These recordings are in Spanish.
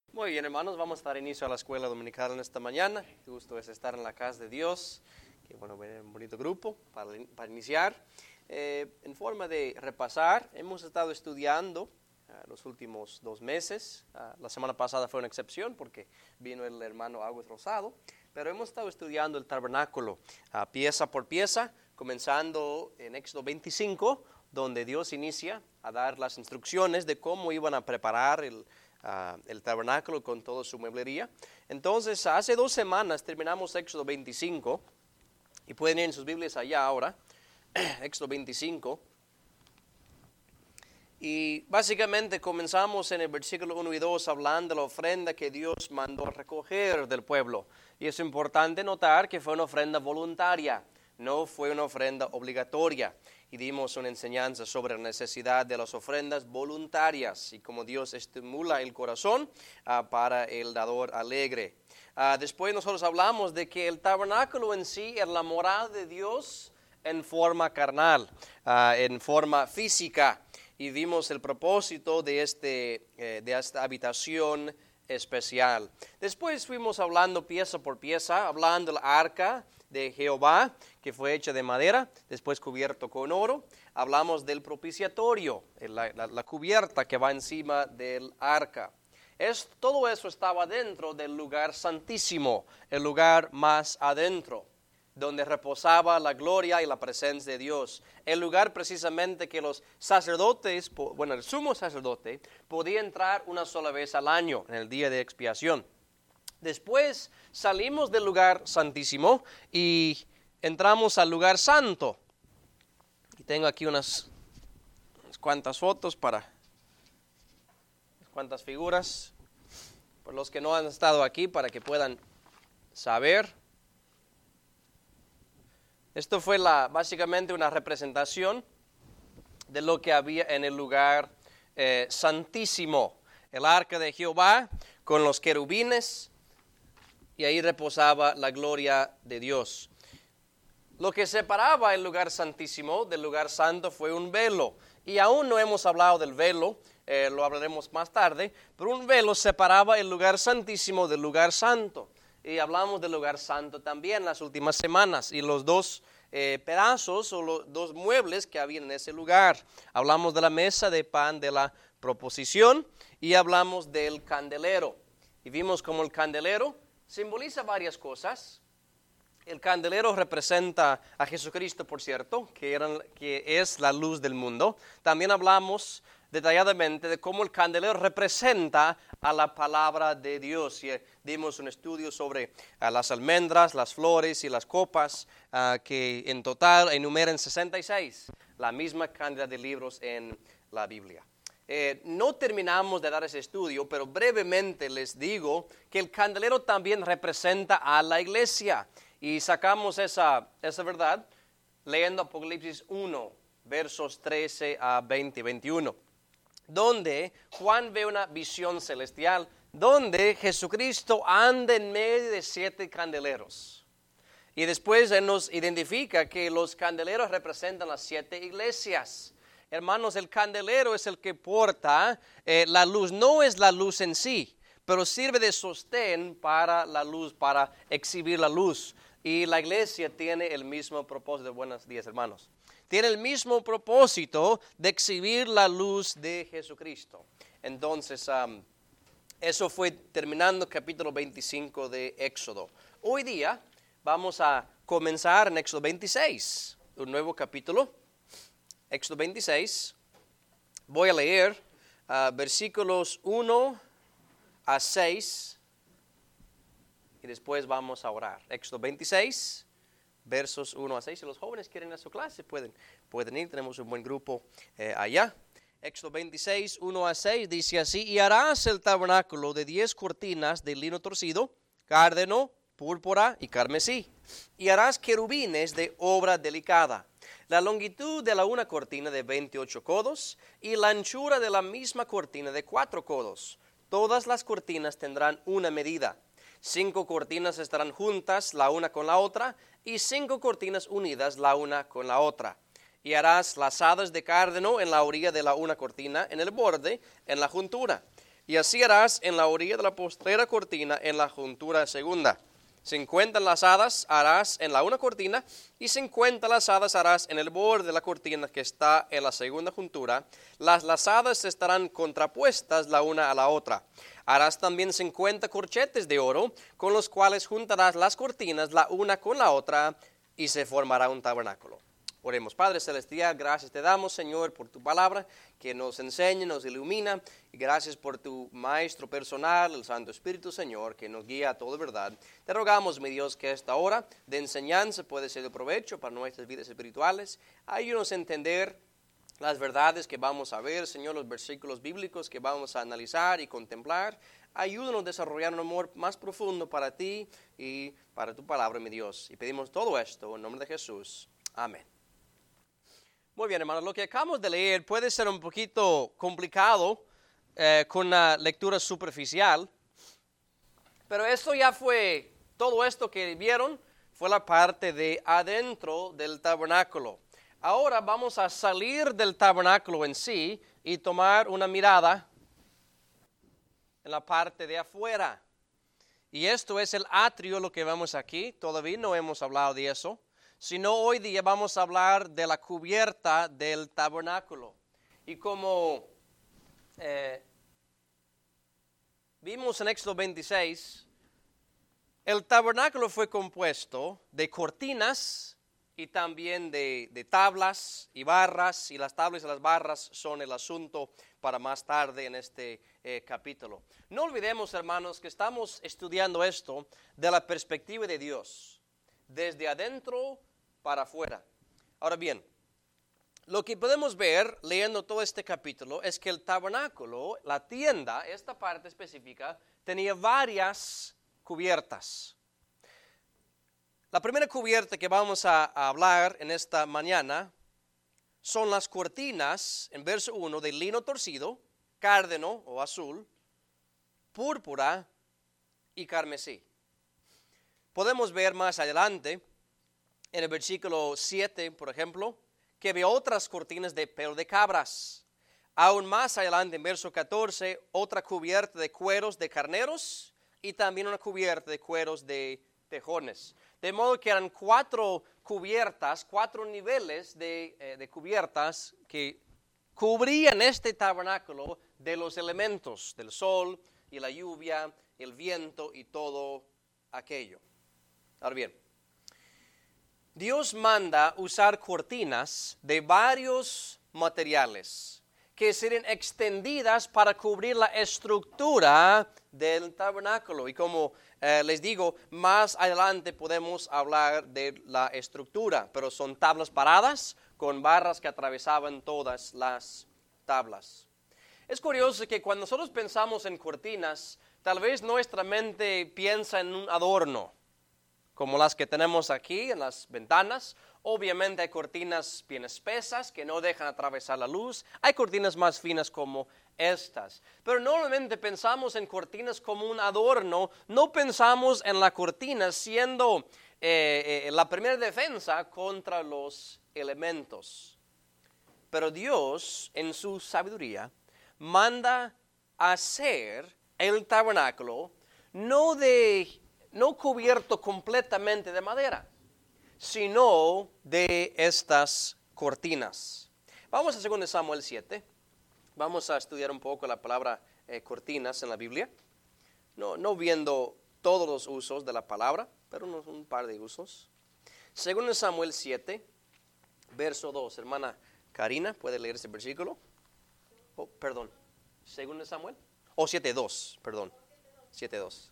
Muy bien, hermanos, vamos a dar inicio a la escuela dominical en esta mañana. Qué gusto es estar en la casa de Dios. Qué bueno ver un bonito grupo para iniciar. En forma de repasar, hemos estado estudiando los últimos 2 meses. La semana pasada fue una excepción porque vino el hermano Agus Rosado, pero hemos estado estudiando el tabernáculo pieza por pieza, comenzando en Éxodo 25, donde Dios inicia a dar las instrucciones de cómo iban a preparar el tabernáculo con toda su mueblería. Entonces, hace 2 semanas terminamos Éxodo 25, y pueden ir en sus Biblias allá ahora, Éxodo 25, y básicamente comenzamos en el versículo 1 y 2 hablando de la ofrenda que Dios mandó recoger del pueblo, y es importante notar que fue una ofrenda voluntaria, no fue una ofrenda obligatoria. Y dimos una enseñanza sobre la necesidad de las ofrendas voluntarias y cómo Dios estimula el corazón para el dador alegre. Después nosotros hablamos de que el tabernáculo en sí es la morada de Dios en forma carnal, en forma física. Y vimos el propósito de esta habitación especial. Después fuimos hablando pieza por pieza, hablando del arca de Jehová, que fue hecha de madera, después cubierto con oro. Hablamos del propiciatorio, la cubierta que va encima del arca. Todo eso estaba dentro del lugar santísimo, el lugar más adentro, donde reposaba la gloria y la presencia de Dios. El lugar precisamente que los sacerdotes, el sumo sacerdote, podía entrar una sola vez al año, en el día de expiación. Después salimos del lugar santísimo y entramos al lugar santo. Y tengo aquí unas cuantas fotos unas cuantas figuras, por los que no han estado aquí, para que puedan saber. Esto fue básicamente una representación de lo que había en el lugar santísimo. El arca de Jehová con los querubines, y ahí reposaba la gloria de Dios. Lo que separaba el lugar santísimo del lugar santo fue un velo. Y aún no hemos hablado del velo, lo hablaremos más tarde, pero un velo separaba el lugar santísimo del lugar santo. Y hablamos del lugar santo también las últimas semanas, y los 2 pedazos o los 2 muebles que había en ese lugar. Hablamos de la mesa de pan de la proposición y hablamos del candelero. Y vimos cómo el candelero simboliza varias cosas. El candelero representa a Jesucristo, por cierto, que es la luz del mundo. También hablamos detalladamente de cómo el candelero representa a la palabra de Dios. Y dimos un estudio sobre las almendras, las flores y las copas, que en total enumeran 66, la misma cantidad de libros en la Biblia. No terminamos de dar ese estudio, pero brevemente les digo que el candelero también representa a la iglesia. Y sacamos esa verdad leyendo Apocalipsis 1, versos 13 a 20 y 21, donde Juan ve una visión celestial, donde Jesucristo anda en medio de 7 candeleros. Y después Él nos identifica que los candeleros representan las 7 iglesias. Hermanos, el candelero es el que porta la luz, no es la luz en sí, pero sirve de sostén para la luz, para exhibir la luz. Y la iglesia tiene el mismo propósito. Buenos días, hermanos. Tiene el mismo propósito de exhibir la luz de Jesucristo. Entonces, eso fue terminando capítulo 25 de Éxodo. Hoy día vamos a comenzar en Éxodo 26, un nuevo capítulo. Éxodo 26, voy a leer versículos 1 a 6 y después vamos a orar. Éxodo 26, versos 1 a 6. Si los jóvenes quieren ir a su clase, pueden ir, tenemos un buen grupo allá. Éxodo 26, 1 a 6 dice así: y harás el tabernáculo de 10 cortinas de lino torcido, cárdeno, púrpura y carmesí, y harás querubines de obra delicada. La longitud de la una cortina de 28 codos y la anchura de la misma cortina de 4 codos. Todas las cortinas tendrán una medida. 5 cortinas estarán juntas la una con la otra y 5 cortinas unidas la una con la otra. Y harás lazadas de cárdeno en la orilla de la una cortina, en el borde, en la juntura. Y así harás en la orilla de la postrera cortina en la juntura segunda. 50 lazadas harás en la una cortina y 50 lazadas harás en el borde de la cortina que está en la segunda juntura. Las lazadas estarán contrapuestas la una a la otra. Harás también 50 corchetes de oro con los cuales juntarás las cortinas la una con la otra y se formará un tabernáculo. Oremos. Padre Celestial, gracias te damos, Señor, por tu palabra que nos enseña, nos ilumina. Y gracias por tu Maestro personal, el Santo Espíritu, Señor, que nos guía a toda verdad. Te rogamos, mi Dios, que esta hora de enseñanza puede ser de provecho para nuestras vidas espirituales. Ayúdanos a entender las verdades que vamos a ver, Señor, los versículos bíblicos que vamos a analizar y contemplar. Ayúdanos a desarrollar un amor más profundo para ti y para tu palabra, mi Dios. Y pedimos todo esto en nombre de Jesús. Amén. Muy bien, hermanos, lo que acabamos de leer puede ser un poquito complicado con una lectura superficial, pero esto ya fue, todo esto que vieron fue la parte de adentro del tabernáculo. Ahora vamos a salir del tabernáculo en sí y tomar una mirada en la parte de afuera. Y esto es el atrio, lo que vemos aquí, todavía no hemos hablado de eso. Sino hoy día vamos a hablar de la cubierta del tabernáculo. Y como vimos en Éxodo 26, el tabernáculo fue compuesto de cortinas y también de tablas y barras, y las tablas y las barras son el asunto para más tarde en este capítulo. No olvidemos, hermanos, que estamos estudiando esto de la perspectiva de Dios, desde adentro para afuera. Ahora bien, lo que podemos ver leyendo todo este capítulo es que el tabernáculo, la tienda, esta parte específica, tenía varias cubiertas. La primera cubierta que vamos a hablar en esta mañana son las cortinas, en verso 1, de lino torcido, cárdeno o azul, púrpura y carmesí. Podemos ver más adelante, en el versículo 7, por ejemplo, que ve otras cortinas de pelo de cabras. Aún más adelante, en verso 14, otra cubierta de cueros de carneros y también una cubierta de cueros de tejones. De modo que eran 4 cubiertas, 4 niveles de cubiertas que cubrían este tabernáculo de los elementos, del sol y la lluvia, el viento y todo aquello. Ahora bien, Dios manda usar cortinas de varios materiales que serían extendidas para cubrir la estructura del tabernáculo. Y como les digo, más adelante podemos hablar de la estructura, pero son tablas paradas con barras que atravesaban todas las tablas. Es curioso que cuando nosotros pensamos en cortinas, tal vez nuestra mente piensa en un adorno, como las que tenemos aquí en las ventanas. Obviamente hay cortinas bien espesas que no dejan atravesar la luz. Hay cortinas más finas como estas. Pero normalmente pensamos en cortinas como un adorno. No pensamos en la cortina siendo la primera defensa contra los elementos. Pero Dios, en su sabiduría, manda hacer el tabernáculo no cubierto completamente de madera, sino de estas cortinas. Vamos a 2 Samuel 7. Vamos a estudiar un poco la palabra cortinas en la Biblia. No viendo todos los usos de la palabra, pero un par de usos. 2 Samuel 7, verso 2. Hermana Karina, ¿puede leer ese versículo? Oh, perdón. 2 Samuel. 7:2, perdón. 7:2.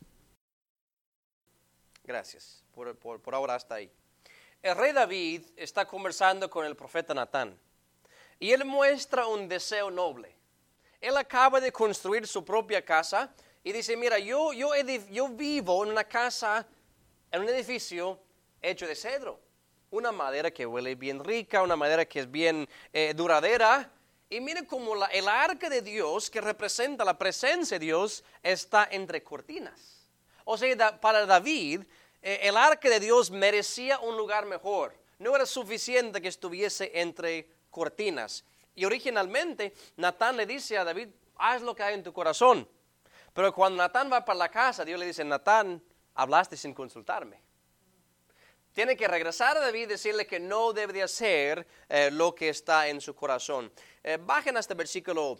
Gracias, por ahora hasta ahí. El rey David está conversando con el profeta Natán y él muestra un deseo noble. Él acaba de construir su propia casa y dice, mira, yo vivo en una casa, en un edificio hecho de cedro. Una madera que huele bien rica, una madera que es bien duradera. Y mire cómo el arca de Dios, que representa la presencia de Dios, está entre cortinas. O sea, para David, el arca de Dios merecía un lugar mejor. No era suficiente que estuviese entre cortinas. Y originalmente, Natán le dice a David, haz lo que hay en tu corazón. Pero cuando Natán va para la casa, Dios le dice, Natán, hablaste sin consultarme. Tiene que regresar a David y decirle que no debe de hacer lo que está en su corazón. Bajen hasta el versículo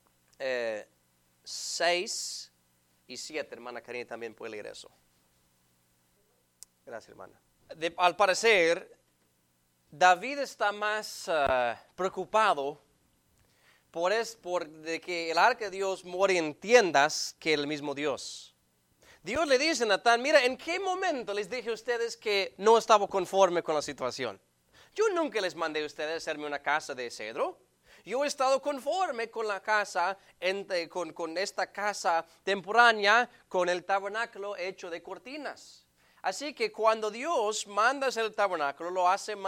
6 y 7. Hermana Karina también puede leer eso. Gracias, hermana. Al parecer, David está más preocupado por de que el arca de Dios muere en tiendas que el mismo Dios. Dios le dice a Natán, mira, ¿en qué momento les dije a ustedes que no estaba conforme con la situación? Yo nunca les mandé a ustedes hacerme una casa de cedro. Yo he estado conforme con la casa, con esta casa temporánea, con el tabernáculo hecho de cortinas. Así que cuando Dios manda hacer el tabernáculo, lo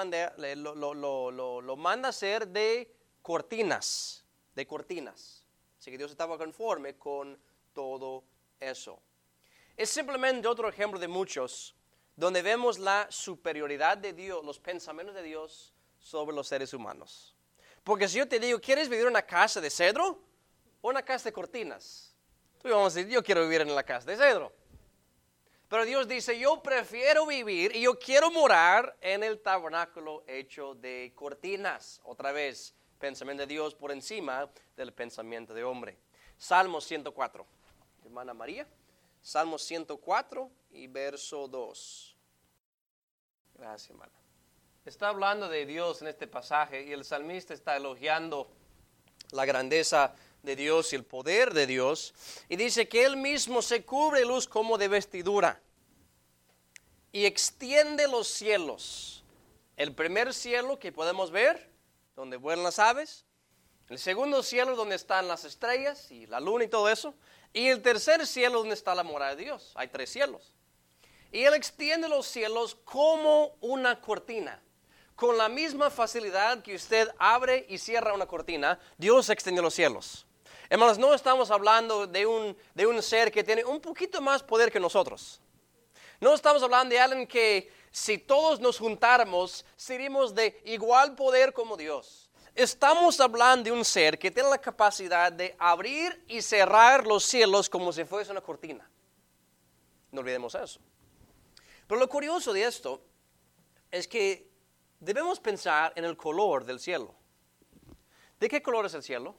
manda hacer de cortinas. Así que Dios estaba conforme con todo eso. Es simplemente otro ejemplo de muchos, donde vemos la superioridad de Dios, los pensamientos de Dios sobre los seres humanos. Porque si yo te digo, ¿quieres vivir en una casa de cedro o una casa de cortinas? Tú vamos a decir, yo quiero vivir en la casa de cedro. Pero Dios dice, yo prefiero vivir y yo quiero morar en el tabernáculo hecho de cortinas. Otra vez, pensamiento de Dios por encima del pensamiento de hombre. Salmo 104. Hermana María. Salmo 104 y verso 2. Gracias, hermana. Está hablando de Dios en este pasaje y el salmista está elogiando la grandeza de Dios y el poder de Dios. Y dice que Él mismo se cubre luz como de vestidura y extiende los cielos. El primer cielo que podemos ver, donde vuelan las aves. El segundo cielo donde están las estrellas y la luna y todo eso. Y el tercer cielo donde está la morada de Dios. Hay 3 cielos. Y Él extiende los cielos como una cortina. Con la misma facilidad que usted abre y cierra una cortina, Dios extiende los cielos. Hermanos, no estamos hablando de un ser que tiene un poquito más poder que nosotros. No estamos hablando de alguien que si todos nos juntáramos, seríamos de igual poder como Dios. Estamos hablando de un ser que tiene la capacidad de abrir y cerrar los cielos como si fuese una cortina. No olvidemos eso. Pero lo curioso de esto es que debemos pensar en el color del cielo. ¿De qué color es el cielo?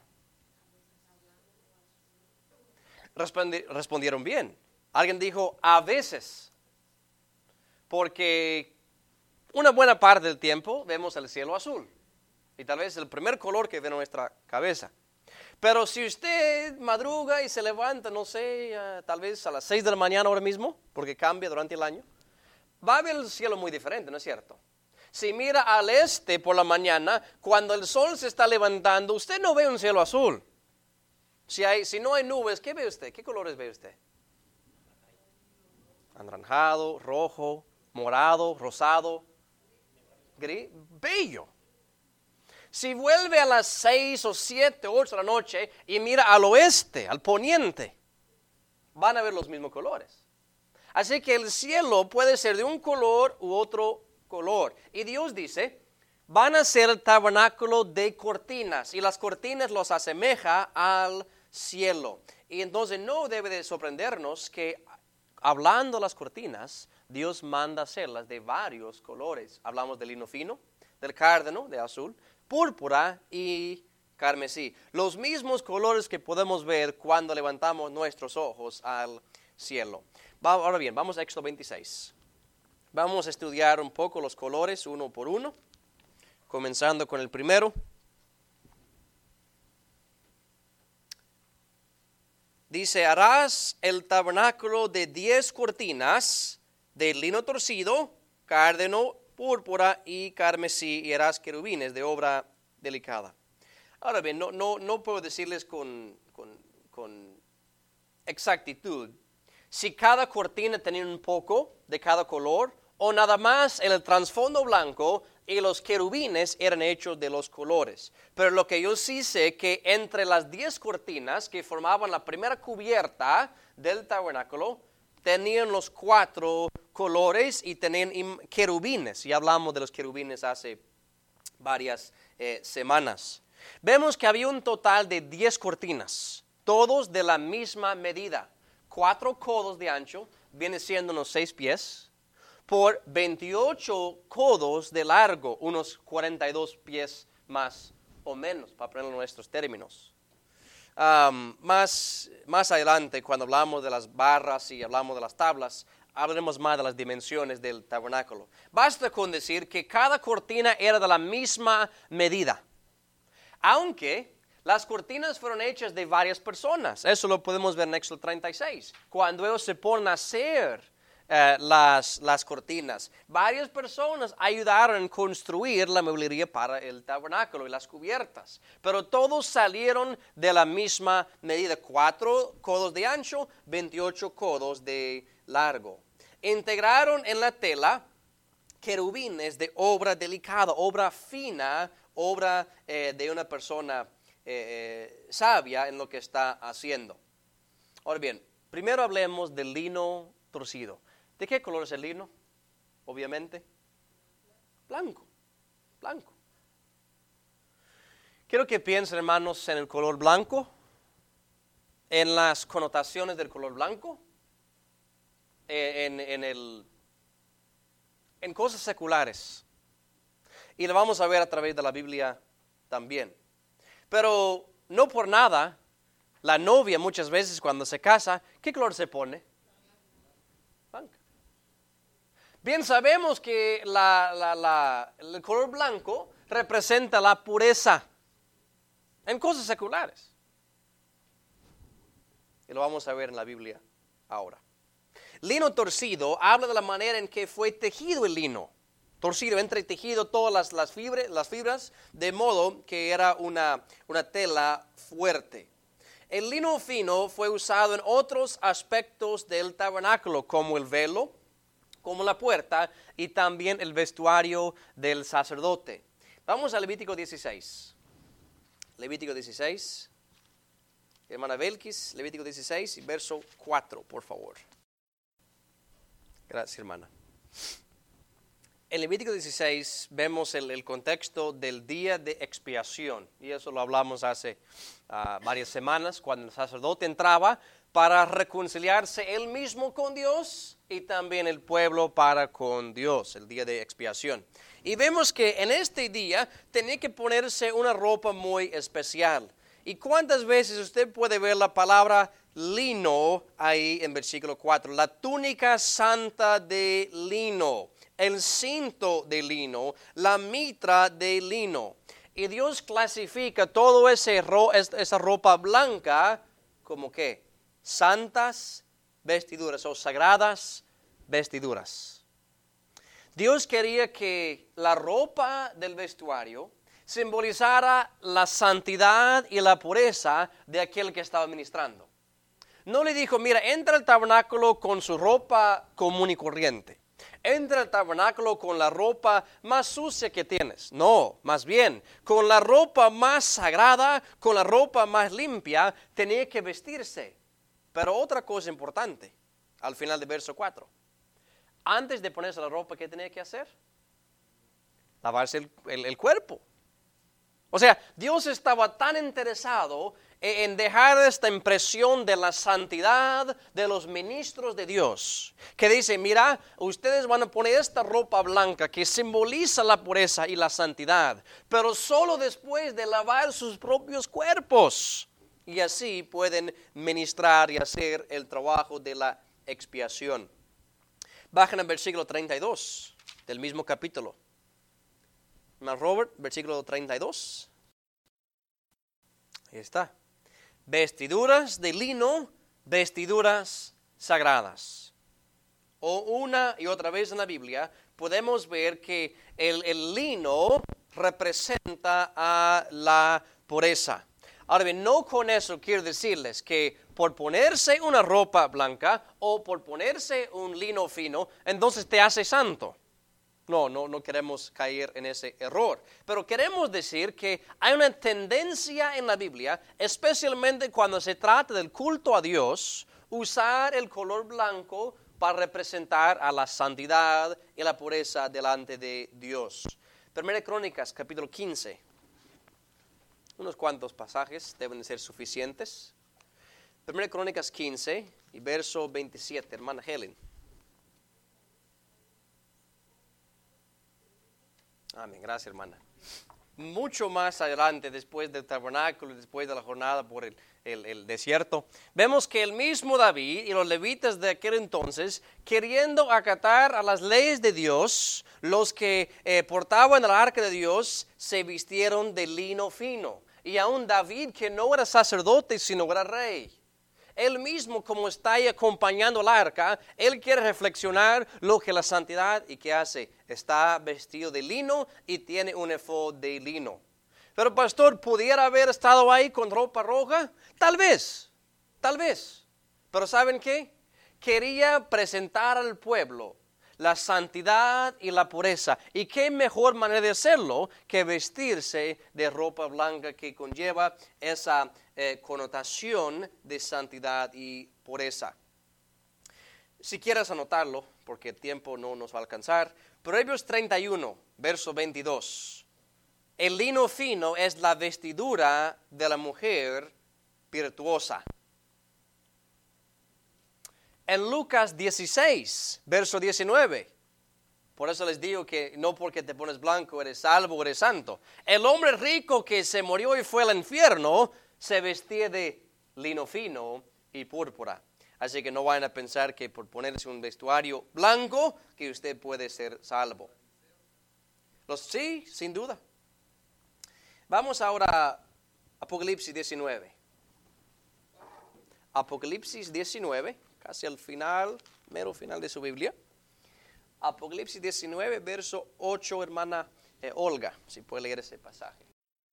Respondieron bien. Alguien dijo a veces. Porque una buena parte del tiempo vemos el cielo azul. Y tal vez es el primer color que ve en nuestra cabeza. Pero si usted madruga y se levanta, no sé, tal vez a las 6 de la mañana ahora mismo, porque cambia durante el año, va a ver el cielo muy diferente, ¿no es cierto? Si mira al este por la mañana, cuando el sol se está levantando, usted no ve un cielo azul. Si no hay nubes, ¿qué ve usted? ¿Qué colores ve usted? Anaranjado, rojo, morado, rosado, gris, bello. Si vuelve a las 6 o 7, 8 de la noche y mira al oeste, al poniente, van a ver los mismos colores. Así que el cielo puede ser de un color u otro color. Y Dios dice, van a ser el tabernáculo de cortinas y las cortinas los asemeja al cielo. Y entonces no debe de sorprendernos que hablando de las cortinas, Dios manda hacerlas de varios colores. Hablamos del lino fino, del cárdeno, de azul, púrpura y carmesí. Los mismos colores que podemos ver cuando levantamos nuestros ojos al cielo. Ahora bien, vamos a Éxodo 26. Vamos a estudiar un poco los colores uno por uno, comenzando con el primero. Dice, harás el tabernáculo de 10 cortinas de lino torcido, cárdeno, púrpura y carmesí, y harás querubines de obra delicada. Ahora bien, no puedo decirles con exactitud si cada cortina tenía un poco de cada color o nada más el trasfondo blanco y los querubines eran hechos de los colores. Pero lo que yo sí sé que entre las 10 cortinas que formaban la primera cubierta del tabernáculo tenían los 4 colores y tenían querubines. Ya hablamos de los querubines hace varias semanas. Vemos que había un total de 10 cortinas. todos de la misma medida. 4 codos de ancho, viene siendo unos 6 pies, por 28 codos de largo, unos 42 pies más o menos, para ponerlo en nuestros términos. Más adelante, cuando hablamos de las barras y hablamos de las tablas, hablaremos más de las dimensiones del tabernáculo. Basta con decir que cada cortina era de la misma medida, aunque las cortinas fueron hechas de varias personas. Eso lo podemos ver en Éxodo 36, cuando ellos se ponen a hacer las cortinas. Varias personas ayudaron a construir la mueblería para el tabernáculo y las cubiertas, pero todos salieron de la misma medida, 4 codos de ancho, 28 codos de largo. Integraron en la tela querubines de obra delicada, obra fina, obra de una persona sabia en lo que está haciendo. Ahora bien, primero hablemos del lino torcido. ¿De qué color es el lino? Obviamente, blanco. Quiero que piensen, hermanos, en el color blanco, en las connotaciones del color blanco, en cosas seculares. Y lo vamos a ver a través de la Biblia también. Pero no por nada, la novia muchas veces cuando se casa, ¿qué color se pone? Blanca. Bien sabemos que el color blanco representa la pureza en cosas seculares. Y lo vamos a ver en la Biblia ahora. Lino torcido habla de la manera en que fue tejido el lino. Torcido, entretejido todas las fibras, de modo que era una tela fuerte. El lino fino fue usado en otros aspectos del tabernáculo, como el velo, como la puerta y también el vestuario del sacerdote. Vamos a Levítico 16. Levítico 16. Hermana Belkis, Levítico 16, verso 4, por favor. Gracias, hermana. En Levítico 16 vemos el contexto del día de expiación, y eso lo hablamos hace varias semanas, cuando el sacerdote entraba para reconciliarse él mismo con Dios y también el pueblo para con Dios, el día de expiación. Y vemos que en este día tenía que ponerse una ropa muy especial. ¿Y cuántas veces usted puede ver la palabra lino ahí en versículo 4? La túnica santa de lino, el cinto de lino, la mitra de lino. Y Dios clasifica todo esa ropa blanca como ¿qué? Santas vestiduras o sagradas vestiduras. Dios quería que la ropa del vestuario simbolizara la santidad y la pureza de aquel que estaba ministrando. No le dijo, mira, entra al tabernáculo con su ropa común y corriente. Entra al tabernáculo con la ropa más sucia que tienes. No, más bien, con la ropa más sagrada, con la ropa más limpia, tenía que vestirse. Pero otra cosa importante, al final del verso 4. Antes de ponerse la ropa, ¿qué tenía que hacer? Lavarse el cuerpo. O sea, Dios estaba tan interesado en dejar esta impresión de la santidad de los ministros de Dios, que dice, mira, ustedes van a poner esta ropa blanca que simboliza la pureza y la santidad, pero solo después de lavar sus propios cuerpos. Y así pueden ministrar y hacer el trabajo de la expiación. Bajan al versículo 32 del mismo capítulo. Robert, versículo 32. Ahí está. Vestiduras de lino, vestiduras sagradas. O una y otra vez en la Biblia podemos ver que el lino representa a la pureza. Ahora bien, no con eso quiero decirles que por ponerse una ropa blanca o por ponerse un lino fino, entonces te hace santo. No queremos caer en ese error. Pero queremos decir que hay una tendencia en la Biblia, especialmente cuando se trata del culto a Dios, usar el color blanco para representar a la santidad y la pureza delante de Dios. Primera de Crónicas, capítulo 15. Unos cuantos pasajes deben ser suficientes. 1 Crónicas 15 y verso 27, hermana Helen. Amén, gracias hermana. Mucho más adelante, después del tabernáculo, después de la jornada por el desierto, vemos que el mismo David y los levitas de aquel entonces, queriendo acatar a las leyes de Dios, los que portaban el arca de Dios, se vistieron de lino fino. Y aún David, que no era sacerdote, sino era rey, él mismo, como está ahí acompañando el arca, él quiere reflexionar lo que la santidad, ¿y qué hace? Está vestido de lino y tiene un efod de lino. Pero pastor, ¿pudiera haber estado ahí con ropa roja? Tal vez. Pero ¿saben qué? Quería presentar al pueblo la santidad y la pureza. ¿Y qué mejor manera de hacerlo que vestirse de ropa blanca que conlleva esa connotación de santidad y pureza? Si quieres anotarlo, porque el tiempo no nos va a alcanzar, Proverbios 31, verso 22. El lino fino es la vestidura de la mujer virtuosa. En Lucas 16, verso 19, por eso les digo que no porque te pones blanco eres salvo o eres santo. El hombre rico que se murió y fue al infierno se vestía de lino fino y púrpura. Así que no vayan a pensar que por ponerse un vestuario blanco que usted puede ser salvo. Sí, sin duda. Vamos ahora a Apocalipsis 19. Apocalipsis 19. Casi al final, mero final de su Biblia. Apocalipsis 19, verso 8, hermana Olga, si puede leer ese pasaje.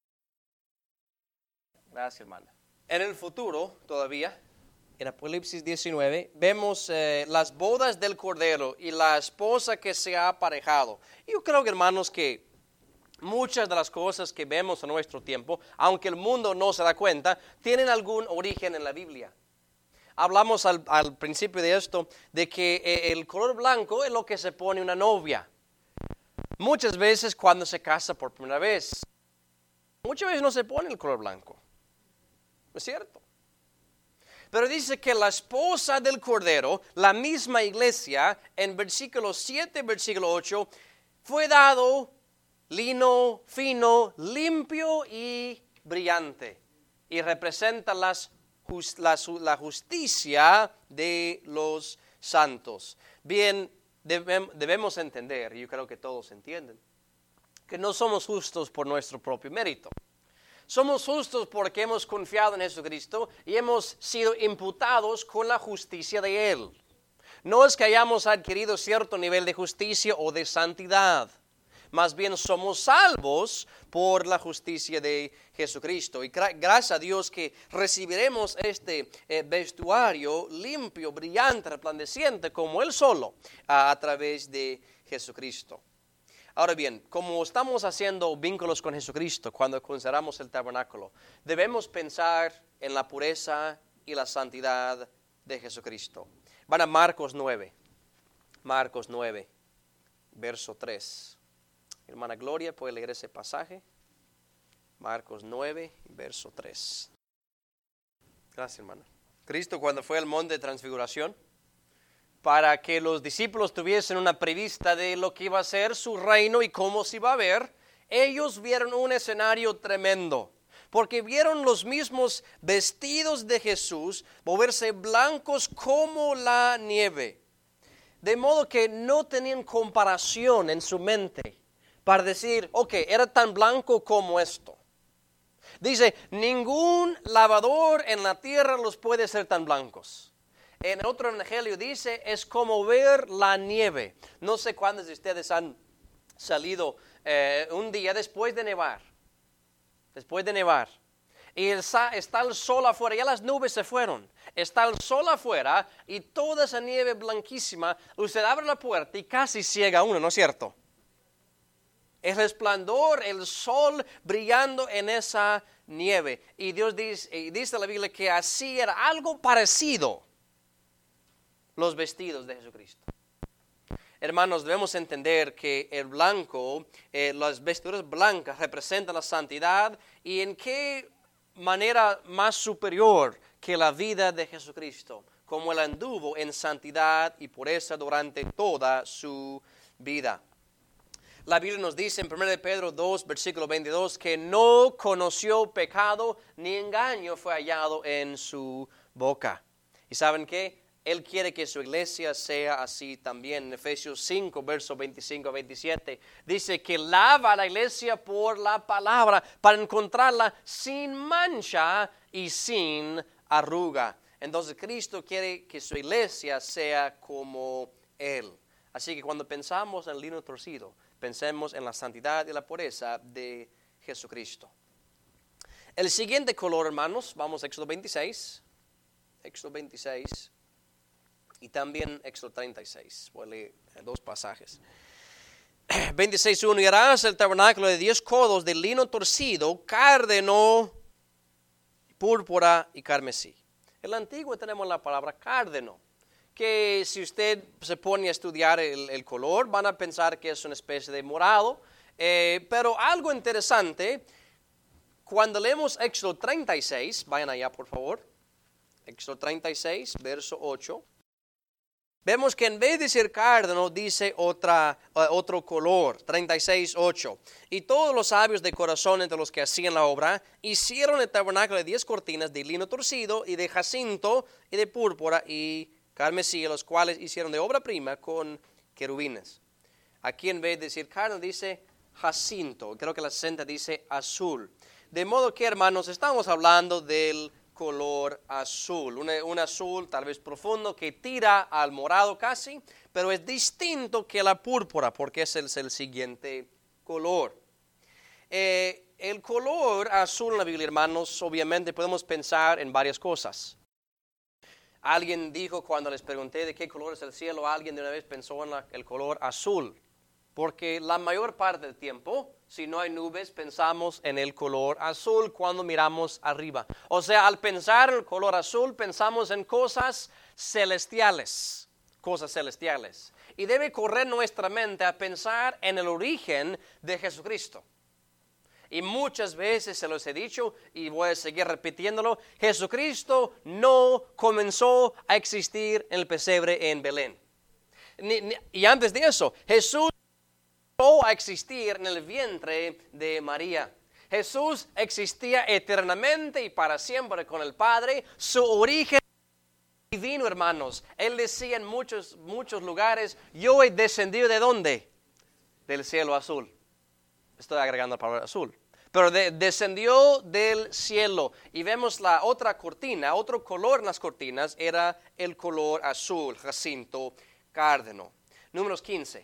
Gracias, hermana. En el futuro, todavía, en Apocalipsis 19, vemos las bodas del Cordero y la esposa que se ha aparejado. Yo creo que, hermanos, que muchas de las cosas que vemos en nuestro tiempo, aunque el mundo no se da cuenta, tienen algún origen en la Biblia. Hablamos al principio de esto, de que el color blanco es lo que se pone una novia. Muchas veces cuando se casa por primera vez, muchas veces no se pone el color blanco. ¿No es cierto? Pero dice que la esposa del Cordero, la misma iglesia, en versículo 7, versículo 8, fue dado lino fino, limpio y brillante. Y representa la justicia de los santos. Bien, debemos entender, y yo creo que todos entienden, que no somos justos por nuestro propio mérito. Somos justos porque hemos confiado en Jesucristo y hemos sido imputados con la justicia de Él. No es que hayamos adquirido cierto nivel de justicia o de santidad. Más bien somos salvos por la justicia de Jesucristo. Y gracias a Dios que recibiremos este vestuario limpio, brillante, resplandeciente como Él solo a través de Jesucristo. Ahora bien, como estamos haciendo vínculos con Jesucristo cuando consideramos el tabernáculo, debemos pensar en la pureza y la santidad de Jesucristo. Van a Marcos 9, verso 3. Hermana Gloria, ¿puede leer ese pasaje? Marcos 9, verso 3. Gracias, hermana. Cristo, cuando fue al monte de transfiguración, para que los discípulos tuviesen una prevista de lo que iba a ser su reino y cómo se iba a ver, ellos vieron un escenario tremendo, porque vieron los mismos vestidos de Jesús moverse blancos como la nieve, de modo que no tenían comparación en su mente para decir, ok, era tan blanco como esto. Dice, ningún lavador en la tierra los puede ser tan blancos. En otro evangelio dice, es como ver la nieve. No sé cuántos de ustedes han salido un día después de nevar. Y está el sol afuera, ya las nubes se fueron. Está el sol afuera y toda esa nieve blanquísima, usted abre la puerta y casi ciega uno, ¿no es cierto? El resplandor, el sol brillando en esa nieve. Y Dios dice la Biblia que así era algo parecido los vestidos de Jesucristo. Hermanos, debemos entender que el blanco, las vestiduras blancas representan la santidad. ¿Y en qué manera más superior que la vida de Jesucristo, como Él anduvo en santidad y pureza durante toda su vida. La Biblia nos dice en 1 Pedro 2, versículo 22, que no conoció pecado ni engaño fue hallado en su boca. ¿Y saben qué? Él quiere que su iglesia sea así también. En Efesios 5, versos 25 a 27, dice que lava a la iglesia por la palabra para encontrarla sin mancha y sin arruga. Entonces Cristo quiere que su iglesia sea como Él. Así que cuando pensamos en el lino torcido, pensemos en la santidad y la pureza de Jesucristo. El siguiente color, hermanos, vamos a Éxodo 26. Éxodo 26 y también Éxodo 36. Voy a leer dos pasajes. 26:1. Y harás el tabernáculo de 10 codos de lino torcido, cárdeno, púrpura y carmesí. En el Antiguo tenemos la palabra cárdeno, que si usted se pone a estudiar el color, van a pensar que es una especie de morado. Pero algo interesante, cuando leemos Éxodo 36, vayan allá por favor, Éxodo 36, verso 8, vemos que en vez de ser cárdeno, dice otro color, 36:8. Y todos los sabios de corazón entre los que hacían la obra, hicieron el tabernáculo de 10 cortinas de lino torcido y de jacinto y de púrpura y carmesí, los cuales hicieron de obra prima con querubines. Aquí en vez de decir cárdeno, dice jacinto. Creo que la 60 dice azul. De modo que, hermanos, estamos hablando del color azul, un azul tal vez profundo que tira al morado casi, pero es distinto que la púrpura porque es el siguiente color. El color azul en la Biblia, hermanos, obviamente podemos pensar en varias cosas. Alguien dijo cuando les pregunté de qué color es el cielo, alguien de una vez pensó en el color azul, porque la mayor parte del tiempo, si no hay nubes, pensamos en el color azul cuando miramos arriba. O sea, al pensar en el color azul, pensamos en cosas celestiales. Y debe correr nuestra mente a pensar en el origen de Jesucristo. Y muchas veces se los he dicho y voy a seguir repitiéndolo, Jesucristo no comenzó a existir en el pesebre en Belén. Y antes de eso, Jesús a existir en el vientre de María. Jesús existía eternamente y para siempre con el Padre. Su origen divino, hermanos. Él decía en muchos lugares, yo he descendido ¿de dónde? Del cielo azul. Estoy agregando la palabra azul. Pero descendió del cielo. Y vemos la otra cortina, otro color en las cortinas era el color azul, jacinto, cárdeno. Números 15.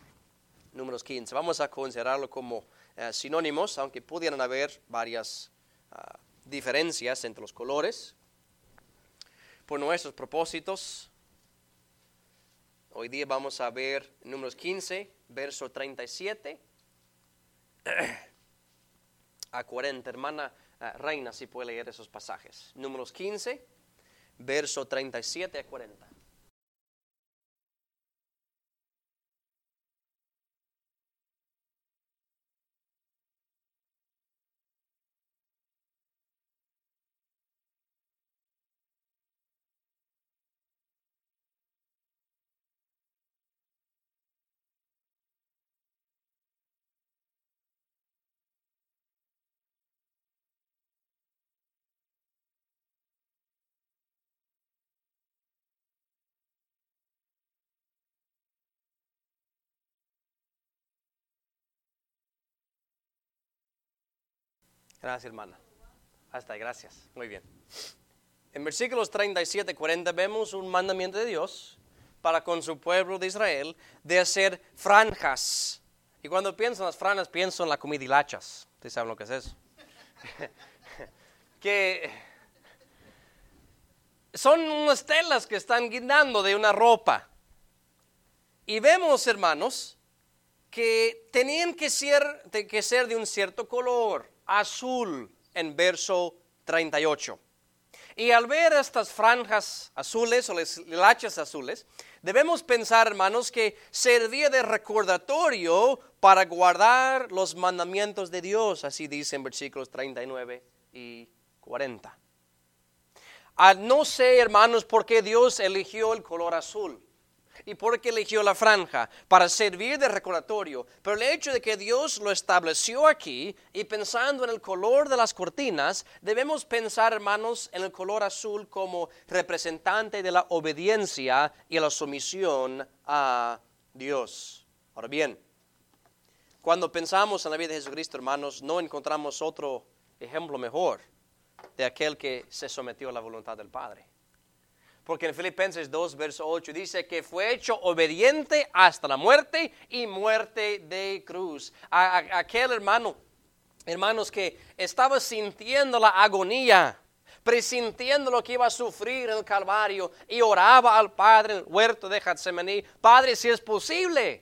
Vamos a considerarlo como sinónimos, aunque pudieran haber varias diferencias entre los colores. Por nuestros propósitos, hoy día vamos a ver Números 15, verso 37 a 40. Hermana Reina, si puede leer esos pasajes. Números 15, verso 37 a 40. Gracias, hermana. Hasta ahí, gracias. Muy bien. En versículos 37 y 40 vemos un mandamiento de Dios para con su pueblo de Israel de hacer franjas. Y cuando pienso en las franjas, pienso en la comida hilachas. ¿Ustedes saben lo que es eso? Que son unas telas que están guindando de una ropa. Y vemos, hermanos, que tenían que ser de un cierto color, azul, en verso 38. Y al ver estas franjas azules o las hilachas azules, debemos pensar, hermanos, que servía de recordatorio para guardar los mandamientos de Dios. Así dice en versículos 39 y 40. No sé, hermanos, por qué Dios eligió el color azul y por qué eligió la franja para servir de recordatorio. Pero el hecho de que Dios lo estableció aquí y pensando en el color de las cortinas, debemos pensar, hermanos, en el color azul como representante de la obediencia y la sumisión a Dios. Ahora bien, cuando pensamos en la vida de Jesucristo, hermanos, no encontramos otro ejemplo mejor de aquel que se sometió a la voluntad del Padre. Porque en Filipenses 2, verso 8 dice que fue hecho obediente hasta la muerte y muerte de cruz. Aquel hermanos que estaba sintiendo la agonía, presintiendo lo que iba a sufrir en el Calvario y oraba al Padre en el huerto de Getsemaní: Padre, si es posible,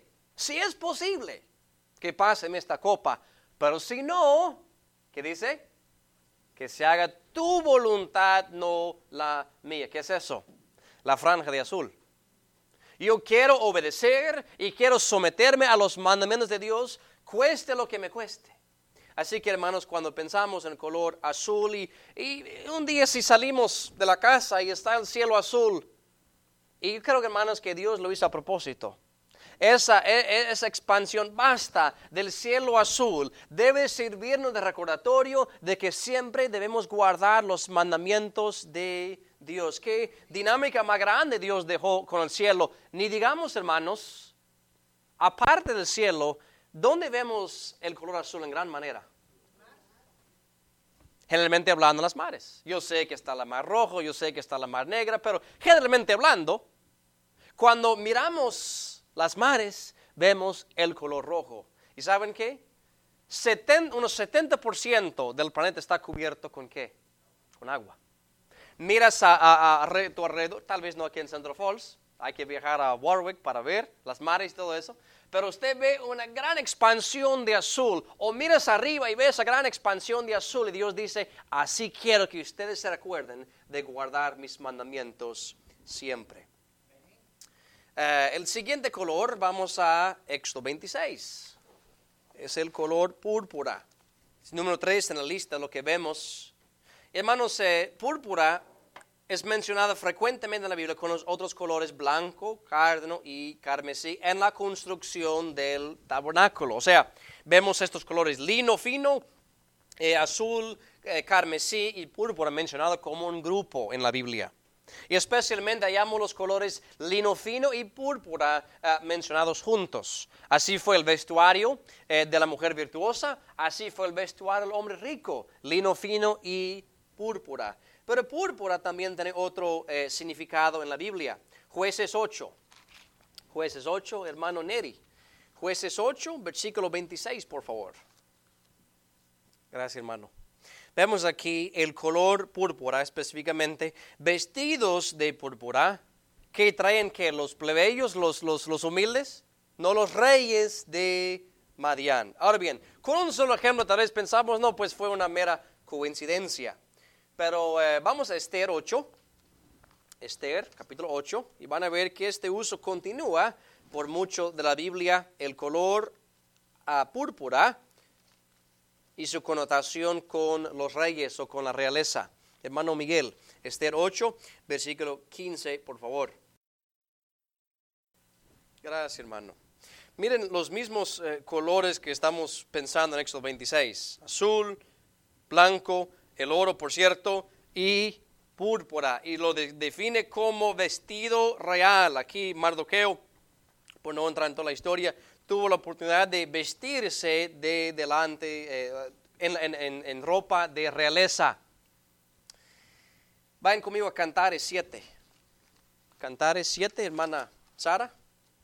que pase esta copa, pero si no, ¿qué dice? Que se haga tu voluntad, no la mía. ¿Qué es eso? La franja de azul. Yo quiero obedecer y quiero someterme a los mandamientos de Dios, cueste lo que me cueste. Así que, hermanos, cuando pensamos en el color azul y un día si salimos de la casa y está el cielo azul, y yo creo, hermanos, que Dios lo hizo a propósito. Esa expansión vasta del cielo azul debe servirnos de recordatorio de que siempre debemos guardar los mandamientos de Dios. Qué dinámica más grande Dios dejó con el cielo. Ni digamos, hermanos, aparte del cielo, ¿dónde vemos el color azul en gran manera? Generalmente hablando en las mares. Yo sé que está la mar roja, yo sé que está la mar negra, pero generalmente hablando, cuando miramos las mares, vemos el color rojo. ¿Y saben qué? Unos 70% del planeta está cubierto ¿con qué? Con agua. Miras a tu alrededor, tal vez no aquí en Central Falls, hay que viajar a Warwick para ver las mares y todo eso, pero usted ve una gran expansión de azul, o miras arriba y ves esa gran expansión de azul y Dios dice: así quiero que ustedes se recuerden de guardar mis mandamientos siempre. El siguiente color, vamos a Éxodo 26. Es el color púrpura. Es número 3 en la lista, lo que vemos. Hermanos, púrpura es mencionada frecuentemente en la Biblia con los otros colores blanco, cárdeno y carmesí en la construcción del tabernáculo. O sea, vemos estos colores: lino fino, azul, carmesí y púrpura mencionado como un grupo en la Biblia. Y especialmente hallamos los colores lino fino y púrpura mencionados juntos. Así fue el vestuario de la mujer virtuosa, así fue el vestuario del hombre rico, lino fino y púrpura. Pero púrpura también tiene otro significado en la Biblia. Jueces 8, hermano Neri. Jueces 8, versículo 26, por favor. Gracias, hermano. Vemos aquí el color púrpura, específicamente vestidos de púrpura, que traen que los plebeyos, los humildes, no los reyes de Madián. Ahora bien, con un solo ejemplo tal vez pensamos, no, pues fue una mera coincidencia. Pero vamos a Esther 8, Esther capítulo 8, y van a ver que este uso continúa por mucho de la Biblia, el color púrpura y su connotación con los reyes o con la realeza. Hermano Miguel, Esther 8, versículo 15, por favor. Gracias, hermano. Miren los mismos colores que estamos pensando en Éxodo 26. Azul, blanco, el oro, por cierto, y púrpura. Y lo define como vestido real. Aquí Mardoqueo, por no entrar en toda la historia, tuvo la oportunidad de vestirse de delante en ropa de realeza. Vayan conmigo a Cantares 7. Cantares 7, hermana Sara.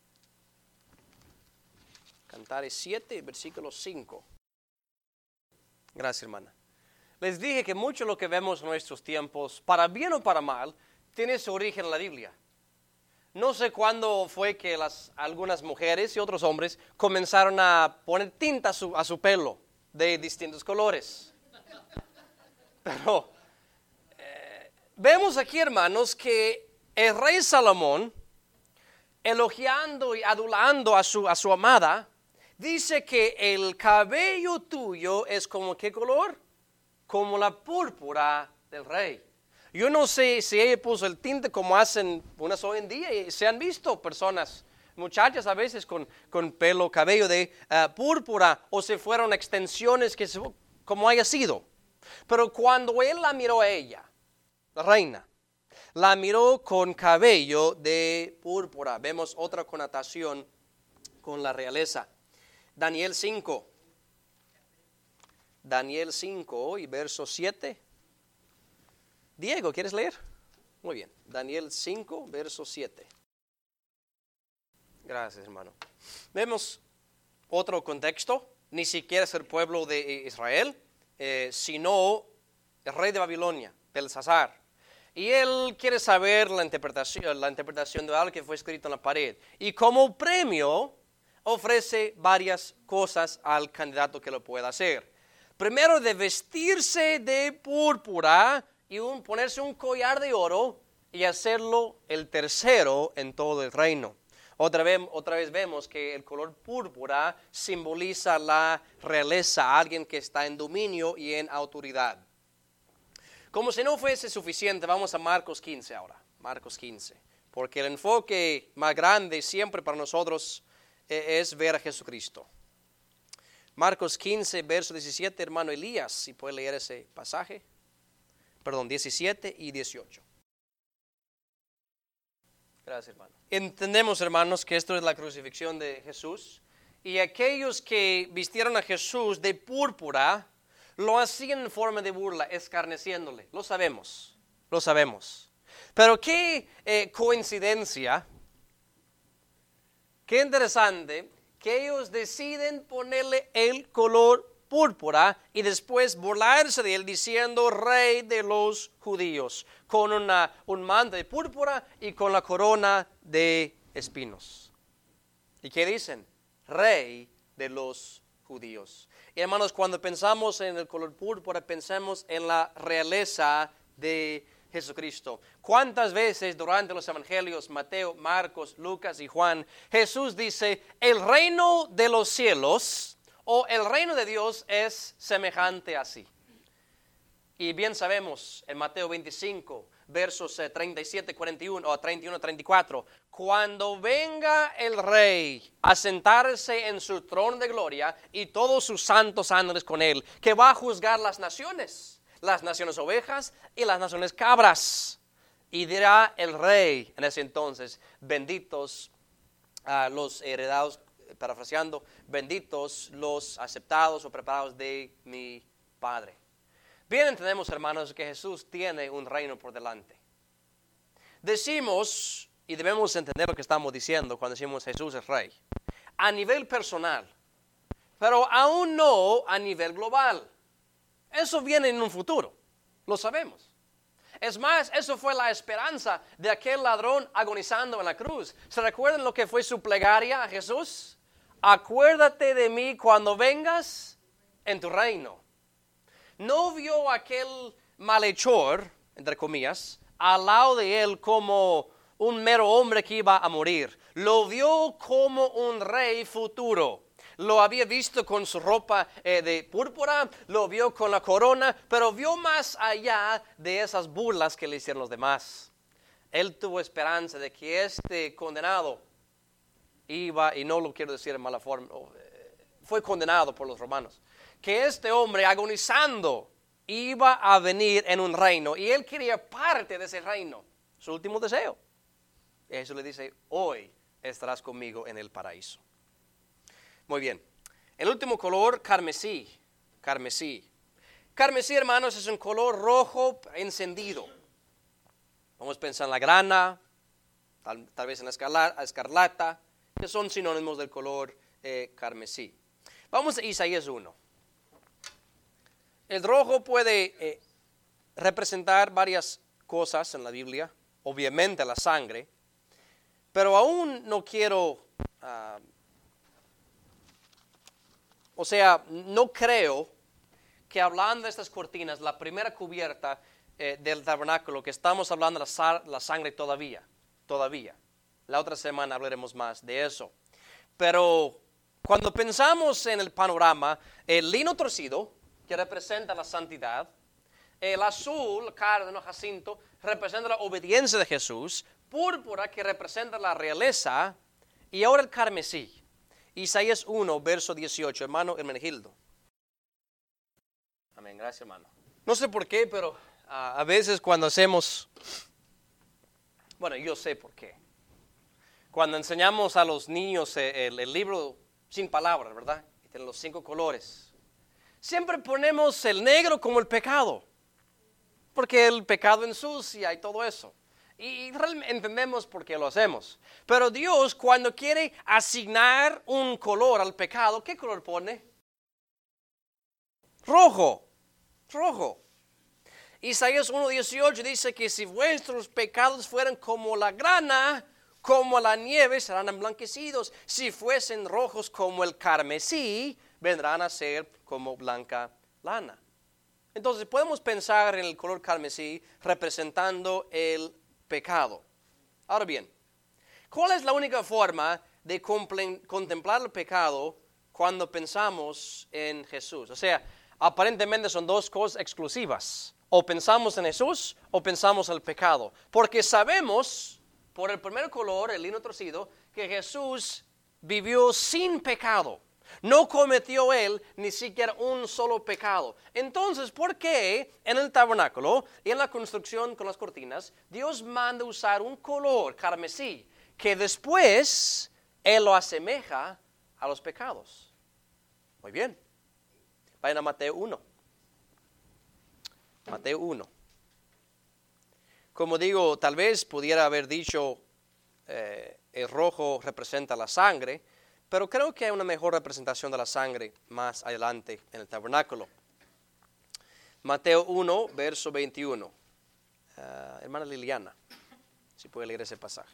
Cantares 7, versículo 5. Gracias, hermana. Les dije que mucho de lo que vemos en nuestros tiempos, para bien o para mal, tiene su origen en la Biblia. No sé cuándo fue que algunas mujeres y otros hombres comenzaron a poner tinta a su pelo de distintos colores. Pero vemos aquí, hermanos, que el rey Salomón, elogiando y adulando a su amada, dice que el cabello tuyo es como ¿qué color? como la púrpura del rey. Yo no sé si ella puso el tinte como hacen unas hoy en día, y se han visto personas, muchachas a veces con cabello de púrpura, o se fueron extensiones como haya sido. Pero cuando él la miró a ella, la reina, la miró con cabello de púrpura. Vemos otra connotación con la realeza. Daniel 5 y verso 7. Diego, ¿quieres leer? Muy bien. Daniel 5, verso 7. Gracias, hermano. Vemos otro contexto. Ni siquiera es el pueblo de Israel, sino el rey de Babilonia, Belsasar. Y él quiere saber la interpretación de algo que fue escrito en la pared. Y como premio ofrece varias cosas al candidato que lo pueda hacer. Primero, de vestirse de púrpura y ponerse un collar de oro y hacerlo el tercero en todo el reino. Otra vez vemos que el color púrpura simboliza la realeza, alguien que está en dominio y en autoridad. Como si no fuese suficiente, vamos a Marcos 15 ahora, Marcos 15, porque el enfoque más grande siempre para nosotros es ver a Jesucristo. Marcos 15, verso 17, hermano Elías, si puede leer ese pasaje. 17 y 18. Gracias, hermano. Entendemos, hermanos, que esto es la crucifixión de Jesús. Y aquellos que vistieron a Jesús de púrpura lo hacían en forma de burla, escarneciéndole. Lo sabemos. Pero qué coincidencia, qué interesante, que ellos deciden ponerle el color púrpura y después burlarse de él diciendo rey de los judíos, con un manto de púrpura y con la corona de espinos. ¿Y qué dicen? Rey de los judíos. Y hermanos, cuando pensamos en el color púrpura, pensamos en la realeza de Jesucristo. ¿Cuántas veces durante los evangelios, Mateo, Marcos, Lucas y Juan, Jesús dice, el reino de los cielos o el reino de Dios es semejante así? Y bien sabemos en Mateo 25, versos 37, 41 o 31, 34, cuando venga el rey a sentarse en su trono de gloria y todos sus santos ángeles con él, que va a juzgar las naciones ovejas y las naciones cabras. Y dirá el rey en ese entonces, benditos los heredados, parafraseando, benditos los aceptados o preparados de mi Padre. Bien entendemos, hermanos, que Jesús tiene un reino por delante. Decimos, y debemos entender lo que estamos diciendo cuando decimos Jesús es rey, a nivel personal, pero aún no a nivel global. Eso viene en un futuro, lo sabemos. Es más, eso fue la esperanza de aquel ladrón agonizando en la cruz. ¿Se recuerdan lo que fue su plegaria a Jesús? Acuérdate de mí cuando vengas en tu reino. No vio aquel malhechor, entre comillas, al lado de él como un mero hombre que iba a morir. Lo vio como un rey futuro. Lo había visto con su ropa de púrpura, lo vio con la corona, pero vio más allá de esas burlas que le hicieron los demás. Él tuvo esperanza de que este condenado iba, y no lo quiero decir en mala forma, fue condenado por los romanos, que este hombre agonizando iba a venir en un reino y él quería parte de ese reino, su último deseo. Y Jesús le dice, hoy estarás conmigo en el paraíso. Muy bien, el último color, carmesí. Carmesí, hermanos, es un color rojo encendido. Vamos a pensar en la grana, tal vez en la escarlata, que son sinónimos del color carmesí. Vamos a Isaías 1. El rojo puede representar varias cosas en la Biblia, obviamente la sangre, pero aún no quiero, no creo que hablando de estas cortinas, la primera cubierta del tabernáculo, que estamos hablando de la sangre todavía. La otra semana hablaremos más de eso. Pero cuando pensamos en el panorama, el lino torcido, que representa la santidad, El azul, cárdeno, jacinto, representa la obediencia de Jesús. Púrpura, que representa la realeza. Y ahora el carmesí. Isaías 1, verso 18. Hermano Hermenegildo. Amén. Gracias, hermano. No sé por qué, pero a veces cuando hacemos... Bueno, yo sé por qué. Cuando enseñamos a los niños el libro sin palabras, ¿verdad? Y tiene los 5 colores. Siempre ponemos el negro como el pecado. Porque el pecado ensucia y todo eso. Y realmente entendemos por qué lo hacemos. Pero Dios, cuando quiere asignar un color al pecado, ¿qué color pone? Rojo. Rojo. Isaías 1:18 dice que si vuestros pecados fueran como la grana, como la nieve, serán emblanquecidos. Si fuesen rojos como el carmesí, vendrán a ser como blanca lana. Entonces podemos pensar en el color carmesí representando el pecado. Ahora bien, ¿cuál es la única forma de contemplar el pecado cuando pensamos en Jesús? O sea, aparentemente son dos cosas exclusivas. O pensamos en Jesús o pensamos en el pecado. Porque sabemos, por el primer color, el lino torcido, que Jesús vivió sin pecado. No cometió él ni siquiera un solo pecado. Entonces, ¿por qué en el tabernáculo y en la construcción con las cortinas, Dios manda usar un color carmesí que después él lo asemeja a los pecados? Muy bien. Vayan a Mateo 1. Mateo 1. Como digo, tal vez pudiera haber dicho el rojo representa la sangre, pero creo que hay una mejor representación de la sangre más adelante en el tabernáculo. Mateo 1, verso 21. Hermana Liliana, si puede leer ese pasaje.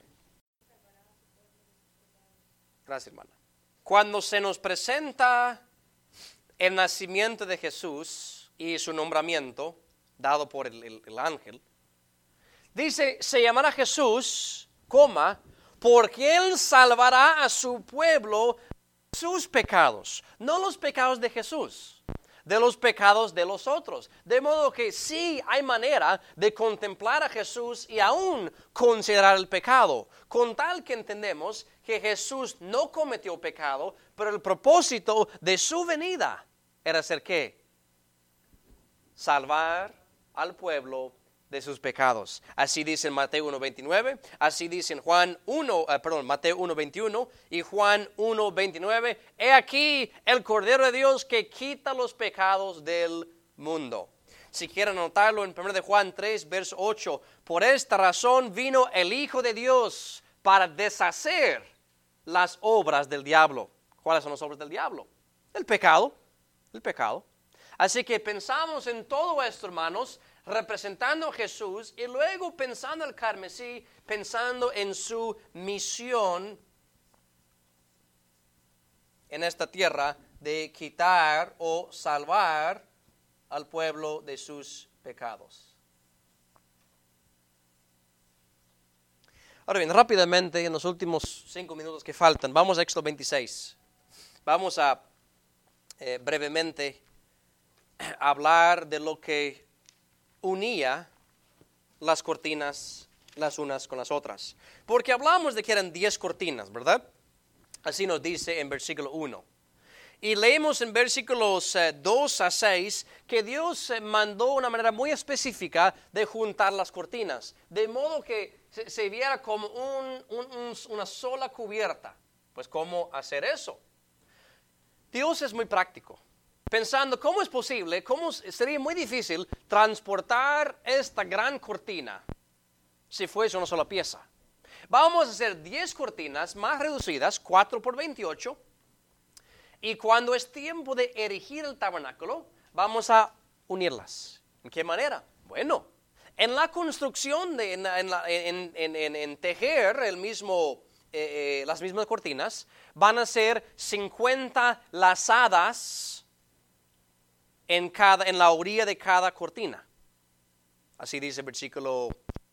Gracias, hermana. Cuando se nos presenta el nacimiento de Jesús y su nombramiento, dado por el ángel, dice, se llamará Jesús, porque Él salvará a su pueblo de sus pecados, no los pecados de Jesús, de los pecados de los otros. De modo que sí hay manera de contemplar a Jesús y aún considerar el pecado, con tal que entendemos que Jesús no cometió pecado, pero el propósito de su venida era hacer ¿qué? Salvar al pueblo de sus pecados. Así dice en Mateo 1:29, así dice en Mateo 1:21 y Juan 1:29. He aquí el Cordero de Dios que quita los pecados del mundo. Si quieren anotarlo en 1 de Juan 3, verso 8, por esta razón vino el Hijo de Dios para deshacer las obras del diablo. ¿Cuáles son las obras del diablo? El pecado. Así que pensamos en todo esto, hermanos, representando a Jesús y luego pensando el carmesí, pensando en su misión en esta tierra de quitar o salvar al pueblo de sus pecados. Ahora bien, rápidamente, en los últimos 5 minutos que faltan, vamos a Éxodo 26. Vamos a brevemente hablar de lo que unía las cortinas las unas con las otras. Porque hablamos de que eran 10 cortinas, ¿verdad? Así nos dice en versículo 1. Y leemos en versículos 2 a 6 que Dios mandó una manera muy específica de juntar las cortinas, de modo que se viera como una sola cubierta. Pues, ¿cómo hacer eso? Dios es muy práctico. Pensando cómo es posible, cómo sería muy difícil transportar esta gran cortina si fuese una sola pieza. Vamos a hacer 10 cortinas más reducidas, 4 por 28. Y cuando es tiempo de erigir el tabernáculo, vamos a unirlas. ¿En qué manera? Bueno, en la construcción, en tejer las mismas cortinas, van a ser 50 lazadas en la orilla de cada cortina. Así dice versículo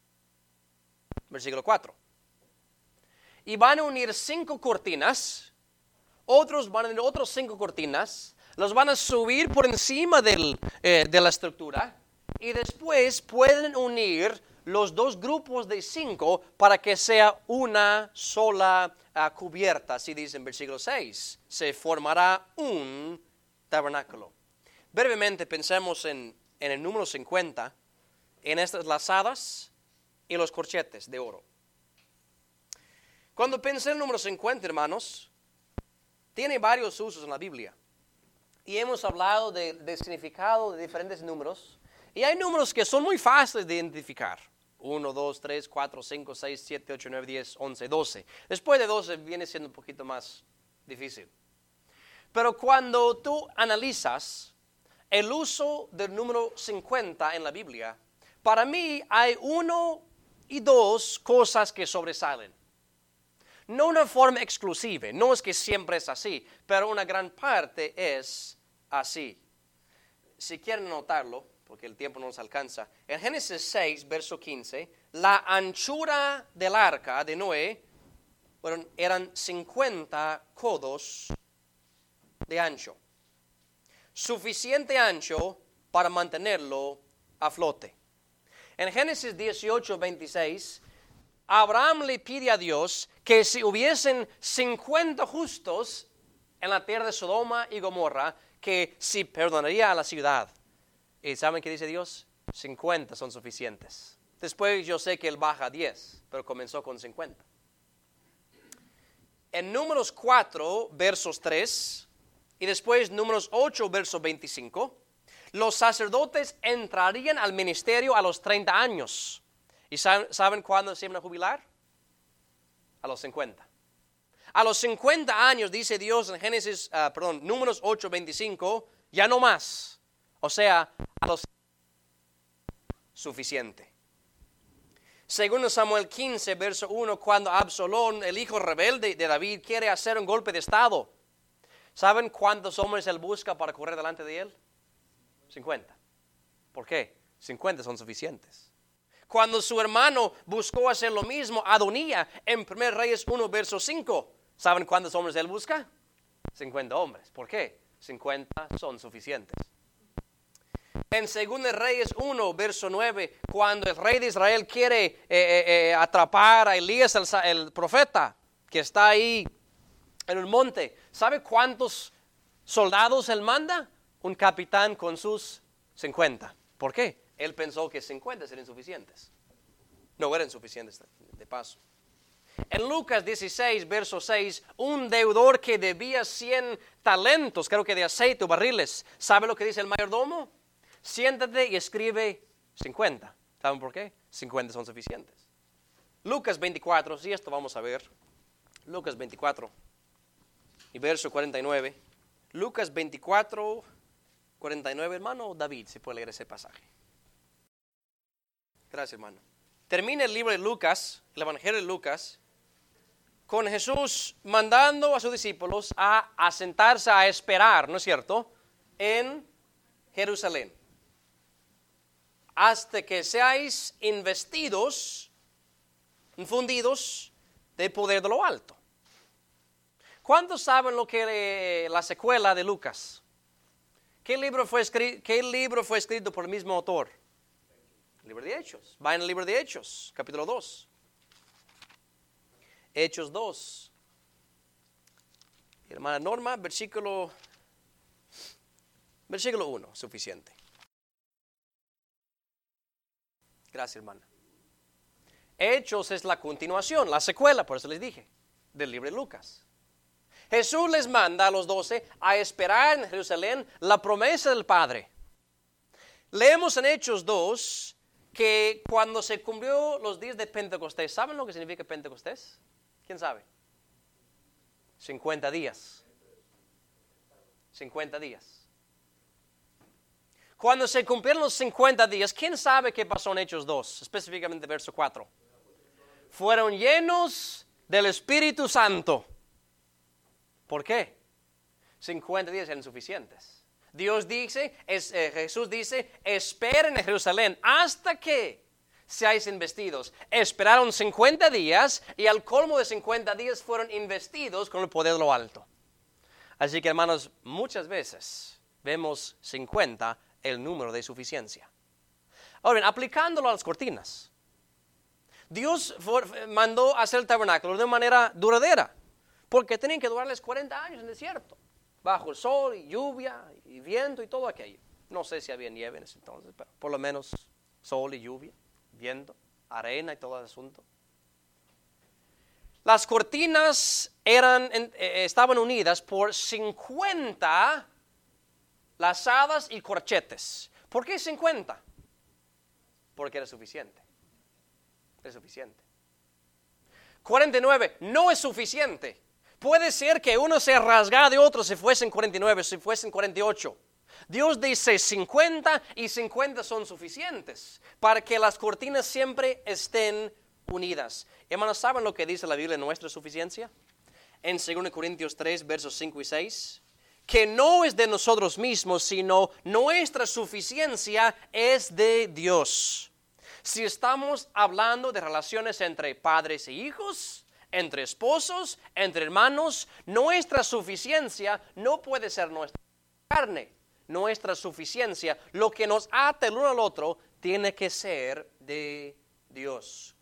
4. Y van a unir 5 cortinas, otros van a unir otros 5 cortinas, los van a subir por encima de la estructura y después pueden unir los dos grupos de 5 para que sea una sola cubierta. Así dice en versículo 6, se formará un tabernáculo. Brevemente pensemos en el número 50, en estas lazadas y los corchetes de oro. Cuando pensé en el número 50, hermanos, tiene varios usos en la Biblia. Y hemos hablado del significado de diferentes números. Y hay números que son muy fáciles de identificar. 1, 2, 3, 4, 5, 6, 7, 8, 9, 10, 11, 12. Después de 12 viene siendo un poquito más difícil. Pero cuando tú analizas el uso del número 50 en la Biblia, para mí hay 1 y 2 cosas que sobresalen. No una forma exclusiva, no es que siempre es así, pero una gran parte es así. Si quieren notarlo, porque el tiempo no nos alcanza, en Génesis 6, verso 15, la anchura del arca de Noé eran 50 codos de ancho. Suficiente ancho para mantenerlo a flote. En Génesis 18, 26, Abraham le pide a Dios que si hubiesen 50 justos en la tierra de Sodoma y Gomorra, que si perdonaría a la ciudad. ¿Y saben qué dice Dios? 50 son suficientes. Después yo sé que él baja a 10, pero comenzó con 50. En Números 4, versos 3, y después Números 8, verso 25, los sacerdotes entrarían al ministerio a los 30 años. ¿Y saben cuándo se iban a jubilar? A los 50. A los 50 años, dice Dios en Números 8, 25, ya no más. O sea, a los suficiente. Segundo Samuel 15, verso 1, cuando Absalón, el hijo rebelde de David, quiere hacer un golpe de estado. ¿Saben cuántos hombres él busca para correr delante de él? 50. ¿Por qué? 50 son suficientes. Cuando su hermano buscó hacer lo mismo, Adonía, en 1 Reyes 1, verso 5, ¿saben cuántos hombres él busca? 50 hombres. ¿Por qué? 50 son suficientes. En 2 Reyes 1, verso 9, cuando el rey de Israel quiere atrapar a Elías, el profeta, que está ahí en un monte, ¿sabe cuántos soldados él manda? Un capitán con sus 50. ¿Por qué? Él pensó que 50 serían suficientes. No eran suficientes de paso. En Lucas 16, verso 6, un deudor que debía 100 talentos, creo que de aceite o barriles, ¿sabe lo que dice el mayordomo? Siéntate y escribe 50. ¿Saben por qué? 50 son suficientes. Lucas 24, sí, esto vamos a ver. Lucas 24 y verso 49. Lucas 24, 49, hermano David, si puede leer ese pasaje. Gracias, hermano. Termina el libro de Lucas, el Evangelio de Lucas, con Jesús mandando a sus discípulos a sentarse a esperar, ¿no es cierto?, en Jerusalén, hasta que seáis investidos, infundidos de poder de lo alto. ¿Cuántos saben lo que la secuela de Lucas? ¿Qué libro fue escrito por el mismo autor? El libro de Hechos. Va en el libro de Hechos, capítulo 2. Hechos 2. Hermana Norma, versículo 1, suficiente. Gracias, hermana. Hechos es la continuación, la secuela, por eso les dije, del libro de Lucas. Jesús les manda a los 12 a esperar en Jerusalén la promesa del Padre. Leemos en Hechos 2 que cuando se cumplió los días de Pentecostés, ¿saben lo que significa Pentecostés? ¿Quién sabe? 50 días. 50 días. Cuando se cumplieron los 50 días, ¿quién sabe qué pasó en Hechos 2? Específicamente verso 4. Fueron llenos del Espíritu Santo. ¿Por qué? 50 días eran suficientes. Jesús dice, esperen en Jerusalén hasta que seáis investidos. Esperaron 50 días y al colmo de 50 días fueron investidos con el poder de lo alto. Así que, hermanos, muchas veces vemos 50 el número de suficiencia. Ahora bien, aplicándolo a las cortinas. Dios mandó hacer el tabernáculo de manera duradera, porque tenían que durarles 40 años en el desierto, bajo el sol y lluvia y viento y todo aquello. No sé si había nieve en ese entonces, pero por lo menos sol y lluvia, viento, arena y todo el asunto. Las cortinas estaban unidas por 50 lazadas y corchetes. ¿Por qué 50? Porque era suficiente. Es suficiente. 49 no es suficiente. Puede ser que uno se rasgara de otro si fuesen 49, si fuesen 48. Dios dice 50 y 50 son suficientes para que las cortinas siempre estén unidas. Hermanos, ¿saben lo que dice la Biblia en nuestra suficiencia? En 2 Corintios 3, versos 5 y 6. Que no es de nosotros mismos, sino nuestra suficiencia es de Dios. Si estamos hablando de relaciones entre padres e hijos, entre esposos, entre hermanos, nuestra suficiencia no puede ser nuestra carne. Nuestra suficiencia, lo que nos ata el uno al otro, tiene que ser de Dios.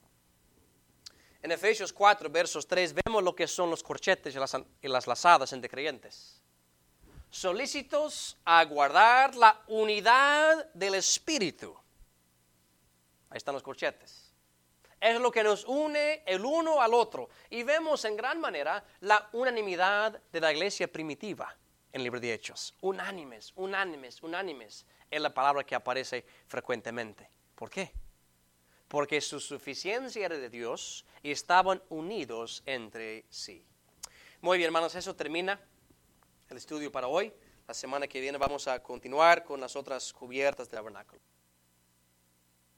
En Efesios 4, versos 3, vemos lo que son los corchetes y las lazadas entre creyentes. Solícitos a guardar la unidad del Espíritu. Ahí están los corchetes. Es lo que nos une el uno al otro. Y vemos en gran manera la unanimidad de la iglesia primitiva en el libro de Hechos. Unánimes, unánimes, unánimes es la palabra que aparece frecuentemente. ¿Por qué? Porque su suficiencia era de Dios y estaban unidos entre sí. Muy bien, hermanos, eso termina el estudio para hoy. La semana que viene vamos a continuar con las otras cubiertas del tabernáculo.